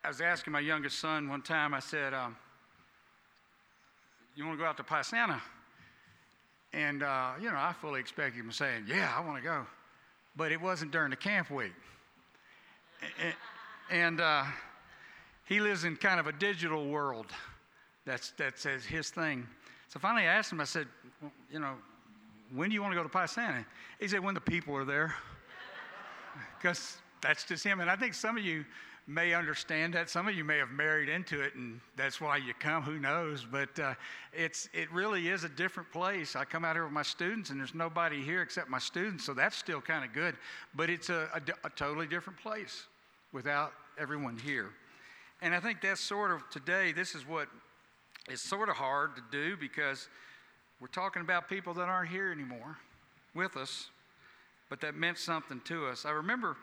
I was asking my youngest son one time, I said, you want to go out to Paisana? And, I fully expected him saying, yeah, I want to go. But it wasn't during the camp week. And he lives in kind of a digital world. That's his thing. So finally I asked him, I said, when do you want to go to Paisana? He said, when the people are there. Because that's just him. And I think some of you may understand that. Some of you may have married into it, and that's why you come. Who knows? But it really is a different place. I come out here with my students, and there's nobody here except my students, so that's still kind of good. But it's a totally different place without everyone here. And I think that's sort of today, this is what is sort of hard to do, because we're talking about people that aren't here anymore with us, but that meant something to us. I remember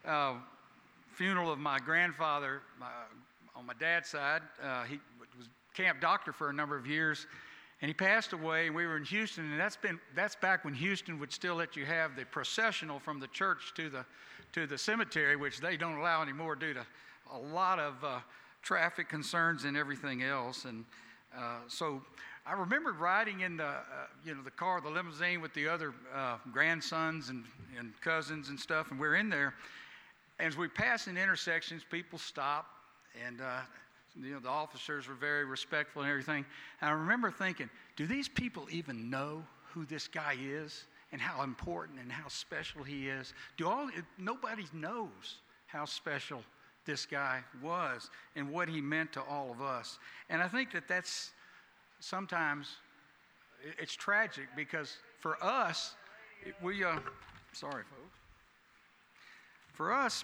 funeral of my grandfather on my dad's side. He was camp doctor for a number of years, and he passed away, and we were in Houston, and that's back when Houston would still let you have the processional from the church to the cemetery, which they don't allow anymore due to a lot of traffic concerns and everything else. And so I remember riding in the car, the limousine with the other grandsons and cousins and stuff, and we're in there. As we pass in intersections, people stop, and the officers were very respectful and everything. And I remember thinking, do these people even know who this guy is and how important and how special he is? Nobody knows how special this guy was and what he meant to all of us. And I think that's sometimes it's tragic, because for us, sorry folks, for us,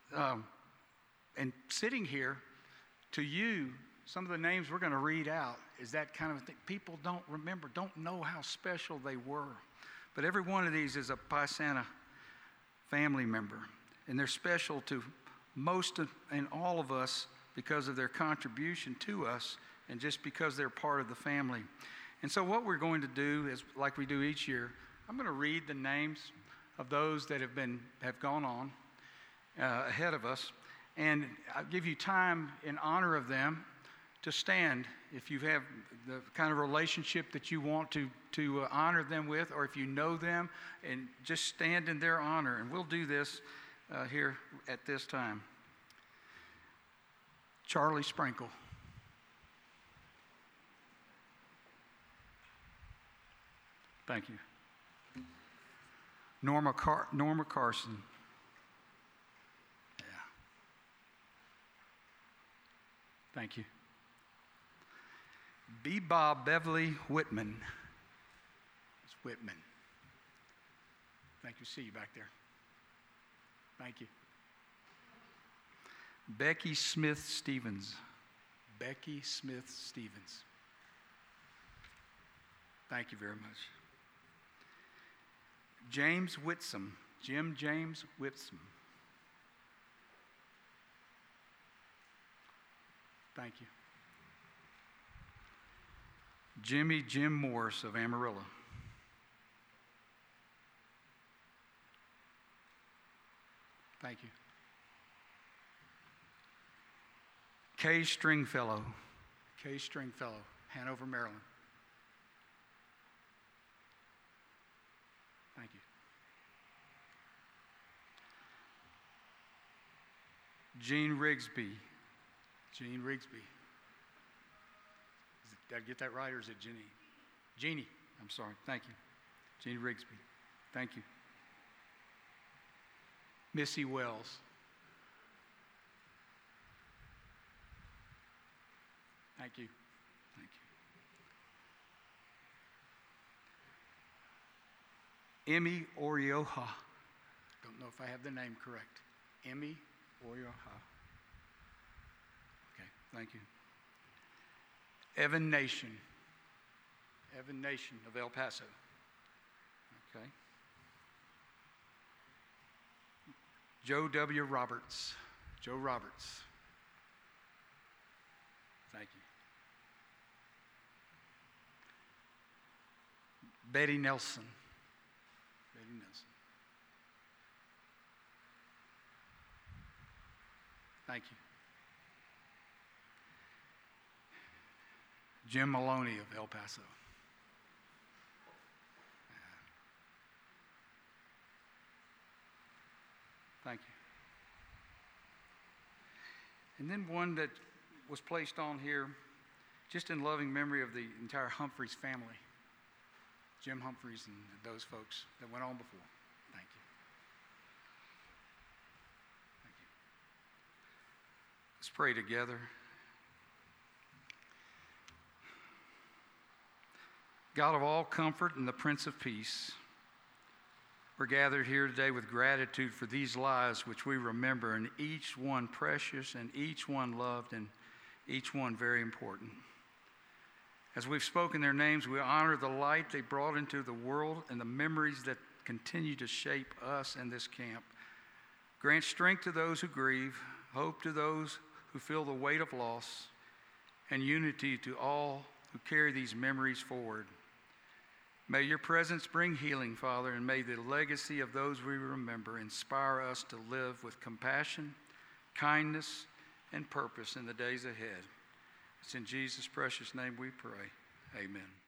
and sitting here, to you, some of the names we're going to read out is that kind of thing. People don't remember, don't know how special they were. But every one of these is a Paisana family member, and they're special to most and all of us because of their contribution to us and just because they're part of the family. And so what we're going to do is, like we do each year, I'm going to read the names of those that have gone on ahead of us, and I'll give you time in honor of them to stand if you have the kind of relationship that you want to honor them with, or if you know them, and just stand in their honor. And we'll do this here at this time. Charlie Sprinkle. Thank you. Norma Carson. Yeah. Thank you. B. Bob Beverly Whitman. It's Whitman. Thank you. See you back there. Thank you. Becky Smith Stevens. Becky Smith Stevens. Thank you very much. James Whitsom. Jim James Whitsom. Thank you. Jim Morris of Amarillo. Thank you. Kay Stringfellow. Kay Stringfellow, Hanover, Maryland. Thank you. Jean Rigsby. Jean Rigsby. Did I get that right, or is it Jeannie? Jeannie, I'm sorry. Thank you. Jean Rigsby. Thank you. Missy Wells. Thank you. Thank you. Emmy Orioha. Don't know if I have the name correct. Emmy Orioha. Okay, thank you. Evan Nation. Evan Nation of El Paso. Okay. Joe W. Roberts. Joe Roberts. Thank you. Betty Nelson. Betty Nelson. Thank you. Jim Maloney of El Paso. Thank you. And then one that was placed on here just in loving memory of the entire Humphreys family. Jim Humphreys and those folks that went on before. Thank you. Thank you. Let's pray together. God of all comfort and the Prince of Peace, we're gathered here today with gratitude for these lives which we remember, and each one precious and each one loved and each one very important. As we've spoken their names, we honor the light they brought into the world and the memories that continue to shape us and this camp. Grant strength to those who grieve, hope to those who feel the weight of loss, and unity to all who carry these memories forward. May your presence bring healing, Father, and may the legacy of those we remember inspire us to live with compassion, kindness, and purpose in the days ahead. It's in Jesus' precious name we pray. Amen.